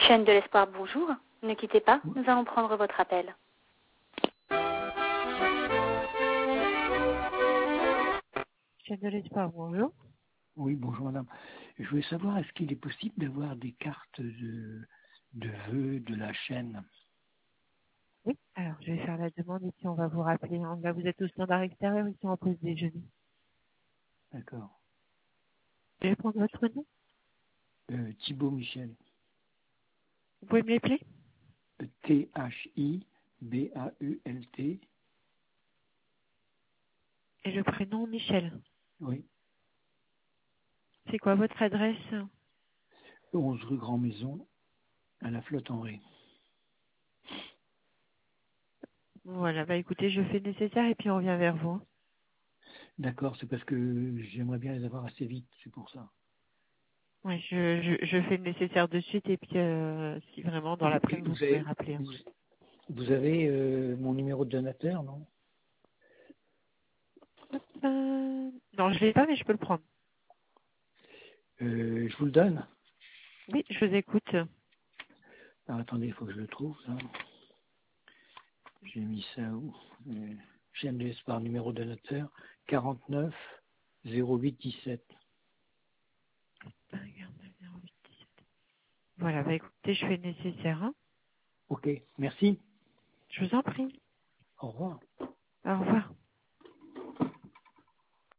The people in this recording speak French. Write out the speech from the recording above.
Chaîne de l'espoir, bonjour. Ne quittez pas, nous allons prendre votre appel. Chaîne de l'espoir, bonjour. Oui, bonjour madame. Je voulais savoir, est-ce qu'il est possible d'avoir des cartes de vœux de la chaîne? Oui, alors je vais faire la demande et puis on va vous rappeler. Là, vous êtes au standard extérieur, ici en pause déjeuner. D'accord. Je vais prendre votre nom. Thibaut Michel. Vous pouvez me l'appeler? Thibault. Et le prénom Michel. Oui. C'est quoi votre adresse? 11 rue Grand Maison, à la Flotte-en-Ré. Voilà, bah écoutez, je fais le nécessaire et puis on revient vers vous. D'accord, c'est parce que j'aimerais bien les avoir assez vite, c'est pour ça. Oui, je fais le nécessaire de suite et puis si vraiment dans Et l'après-midi vous pouvez rappeler. vous avez mon numéro de donateur, non? Non, je l'ai pas, mais je peux le prendre. Je vous le donne. Oui, je vous écoute. Alors, attendez, il faut que je le trouve. Ça. J'ai mis ça où? Chaîne de l'espoir, numéro de donateur, 49 08 17. Voilà, bah écoutez, je fais le nécessaire. Hein. Ok, merci. Je vous en prie. Au revoir. Au revoir.